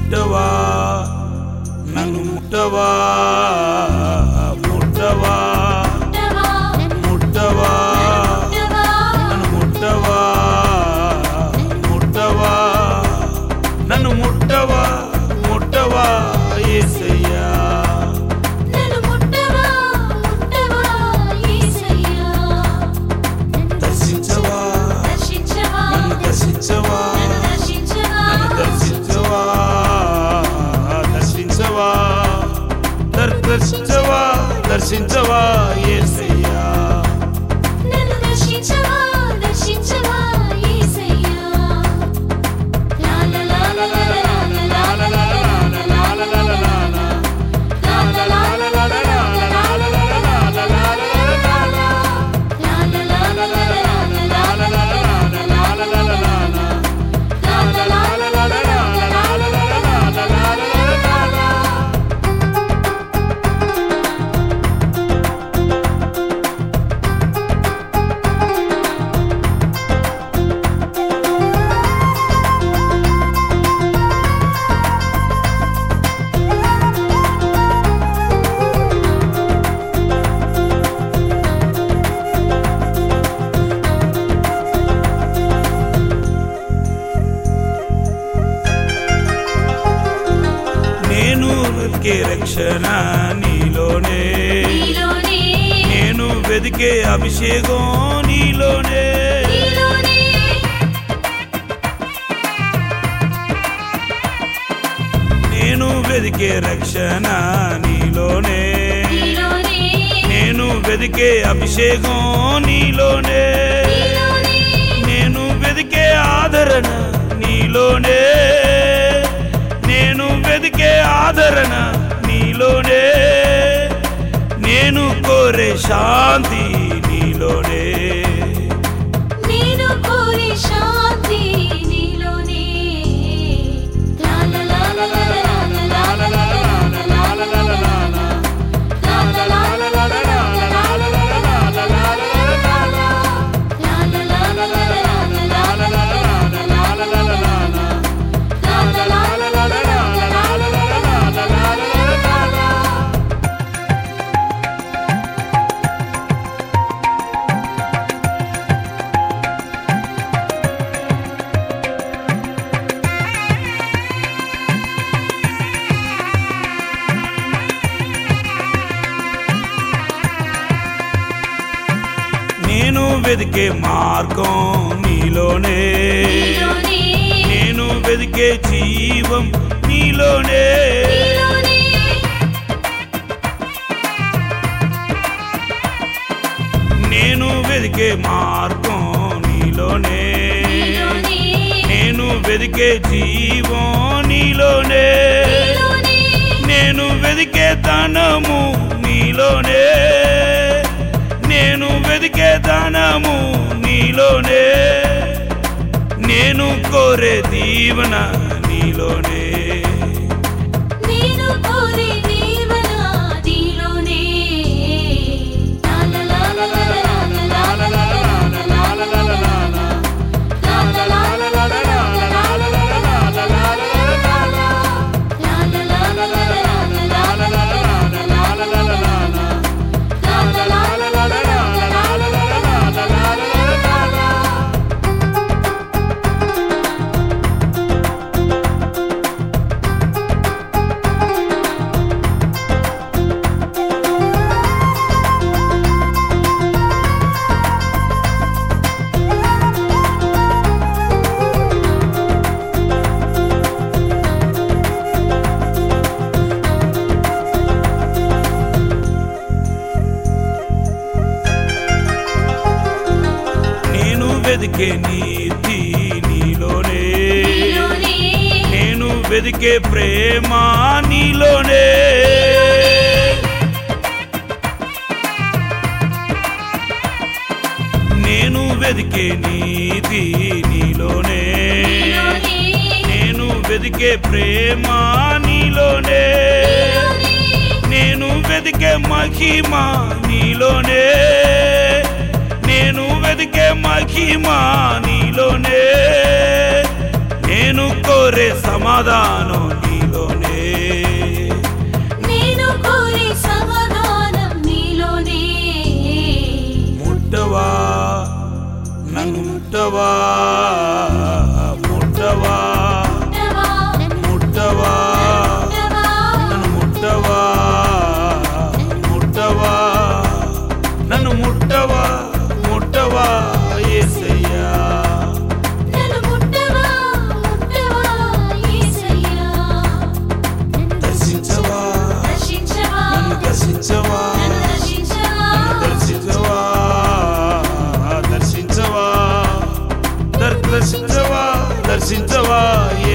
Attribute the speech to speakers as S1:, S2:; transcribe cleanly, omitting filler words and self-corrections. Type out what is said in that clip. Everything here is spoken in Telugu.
S1: ముట్టవా నన్ను ముట్టవా ముట్టవా ముట్టవా నన్ను ముట్టవా ముట్టవా నన్ను ముట్టవా ముట్టవా యేసయ్యా
S2: నన్ను ముట్టవా ముట్టవా యేసయ్యా
S1: దర్శించవా
S2: దర్శించవా
S1: నన్ను దర్శించవా
S2: నన్ను దర్శించవా
S1: దర్శించవా దర్శించవా దర్శించవా యేసయ్యా
S2: నన్ను దర్శించవా దర్శించవా యేసయ్యా లా లా లా లా లా లా లా
S1: రక్షణ నీలోనే నేను వెదికే అభిషేకం నీలోనే నేను వెదికే రక్షణ నీలోనే నేను వెదికే అభిషేకం నీలోనే నేను వెదికే ఆదరణ నీలోనే నేను వెదికే ఆదరణ నీలోనే నేను కోరే శాంతి నీలోనే
S2: నేను కోరే శాంతి నీలోనే లా లా లా లా లా లా లా
S1: నేను వెదికే మార్గం నీలోనే నేను వెదికే జీవం నీలోనే నేను వెదికే మార్గం నీలోనే నేను వెదికే జీవం నీలోనే నేను వెదికే ధనము నీలోనే నేను వెదికే ధనము నీలోనే నేను కోరే దీవెన నీలోనే
S2: నేను కోరే దీవెన నీలోనే లా లా లా లా
S1: వెదికే నీతి నీలోనే నేను వెదికే ప్రేమ నీలోనే నేను వెదికే నీతి నీలోనే నేను వెదికే ప్రేమ నీలోనే నేను వెదికే మహిమ నీలోనే నేను వెదికే మహిమ నీలోనే నేను కోరే సమాధానం ముట్టవా ముట్టవా ముట్టవా నన్ను ముట్టవా ముట్టవా నన్ను ముట్టవా ముట్టవా యేసయ్యా దర్శించవా నన్ను దర్శించవా దర్శించవా దర్శించవా దర్శించవా దర్శించవా